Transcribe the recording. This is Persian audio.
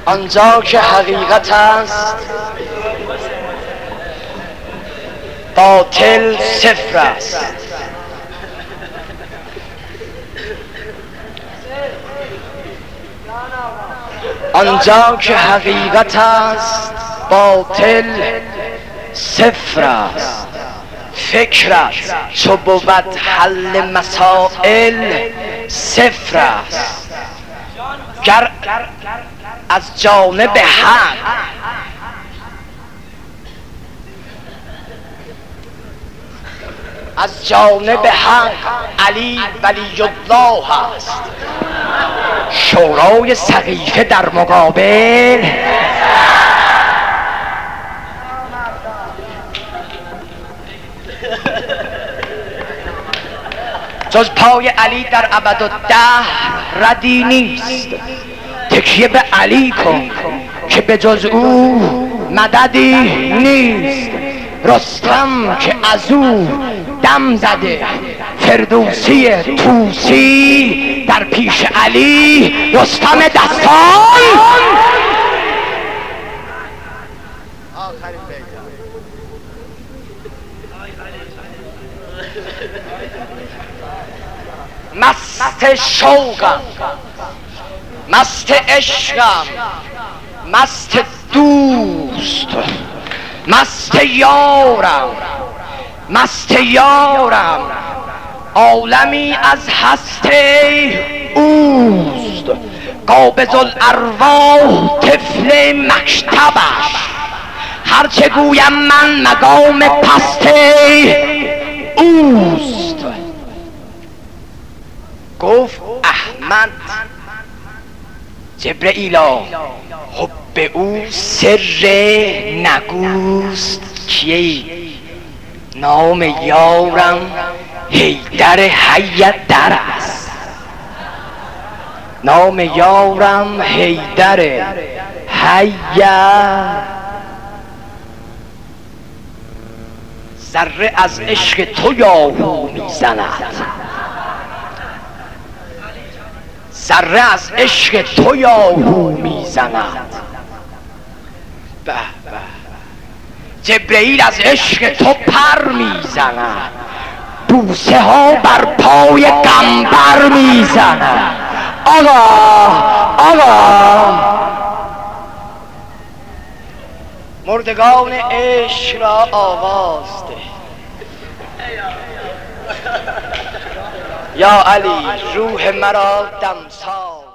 آنجا که حقیقت است باطل صفر است. آنجا که حقیقت است باطل صفر است. فکرت چو بود حل مسائل صفر است. گر از جانب حق علی ولی الله است. شورای سقیفه در مقابل جز پای علی در ابدالدهر ردی نیست. تکیه به علی کن که به جز او مددی نیست. رستم که از او دم زده فردوسی طوسی، در پیش علی رستم دستان. مست شوقم، مست عشقم، مست دوست، مست یارم، مست یارم. عالمی از هست اوست. قابض الارواح طفل مکتبش، هرچه گویم من مقام پست اوست. گفت احمد جبرئیلا حب او سر نگوست. کیه؟ نام یارم حیدر حیدر است. نام یارم حیدر حیدر. ذره از عشق تو یاهو میزند، ذره از عشق تو یاهو میزند. به به جبرئیل از عشق تو پر میزند، بوسه ها بر پای قنبر میزند. آقا آقا مردگان عشق را آواز ده. یا علی روح مرا دمساز.